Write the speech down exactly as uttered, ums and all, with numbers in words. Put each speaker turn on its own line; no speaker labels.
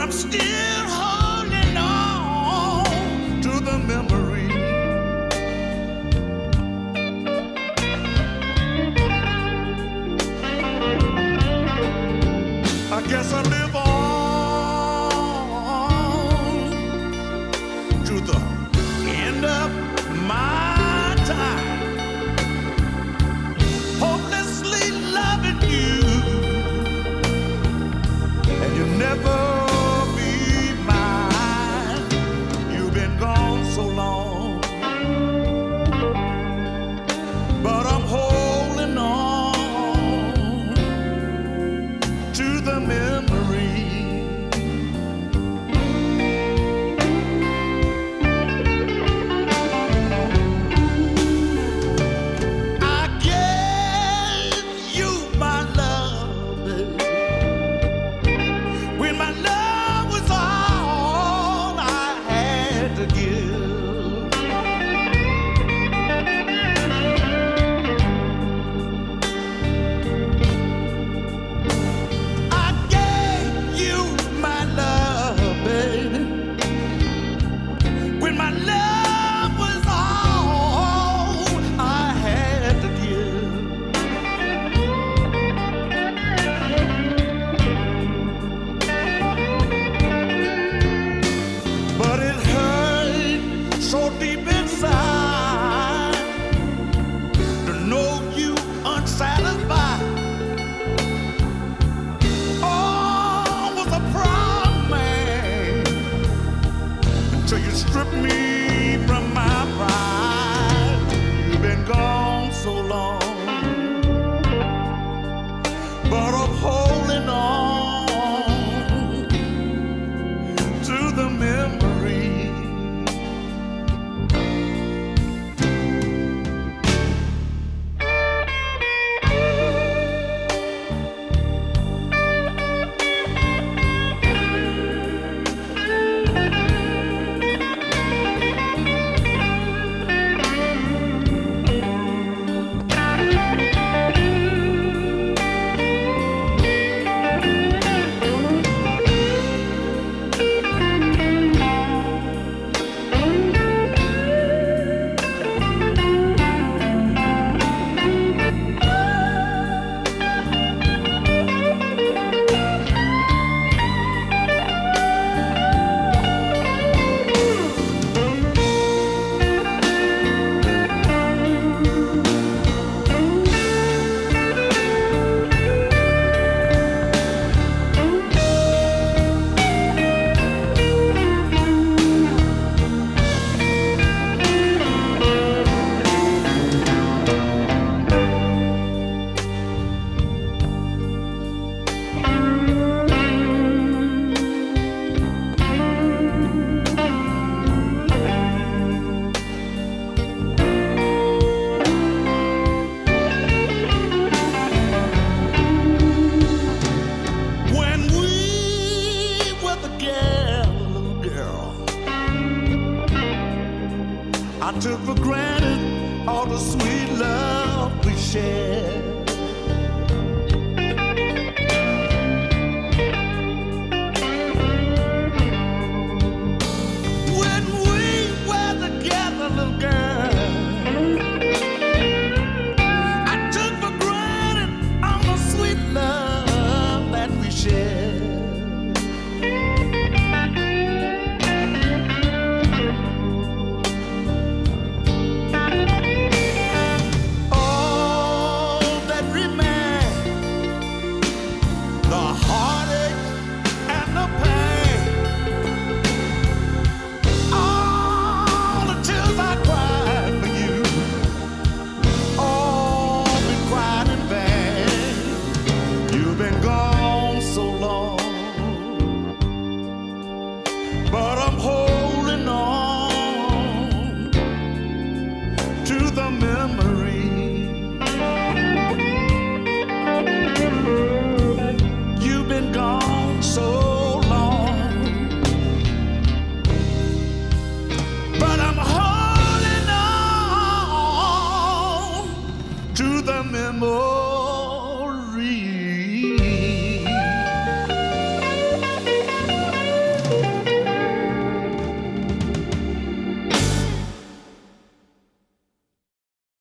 I'm still holding on to the memory. I guess I live on to the end of my time, hopelessly loving you, and you never be mine. You've been gone so long, but I'm holding on to the memory. I gave you my love, baby, when my love was all I had to give. I gave you my love, baby, when my love was all I had to give. But it hurt so deep inside to know you unsatisfied. Oh, was a proud man until you stripped me from my pride. You've been gone so long, but I'm holding on to the memory. When we were together, little girl, I took for granted all the sweet love we shared. When we were together, little girl, I took for granted all the sweet love that we shared. All that remained, the heartache and the pain, all the tears I cried for you, all been cried in vain. You've been gone so long, but I'm holding on to the memory. You've been gone so long, but I'm holding on to the memory.